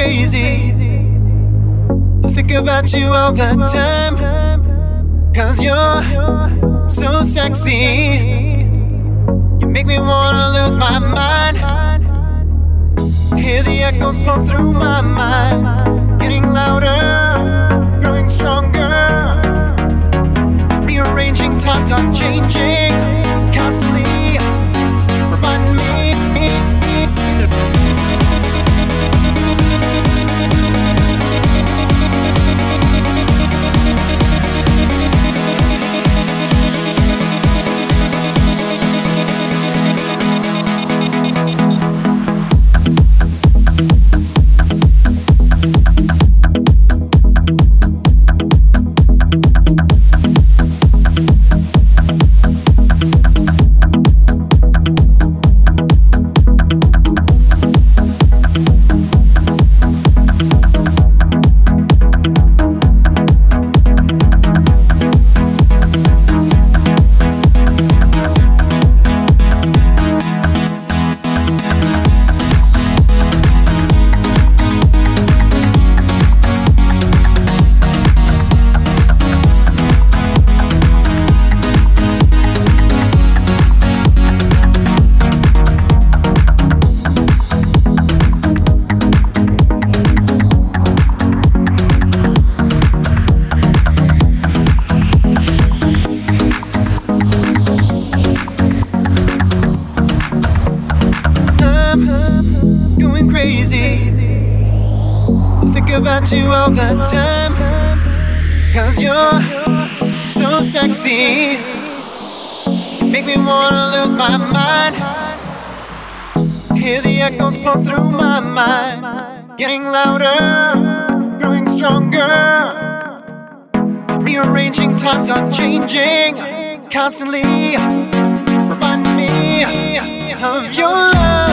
crazy. I think about you all the time, 'cause you're so sexy. You make me wanna lose my mind. Hear the echoes pulse through my mind, getting louder, growing stronger. Rearranging, times are changing constantly. Remind me. Going crazy. I think about you all the time, 'cause you're so sexy. You make me wanna lose my mind. Hear the echoes pulse through my mind, getting louder, growing stronger. Rearranging, times are changing constantly. Remind me of your love.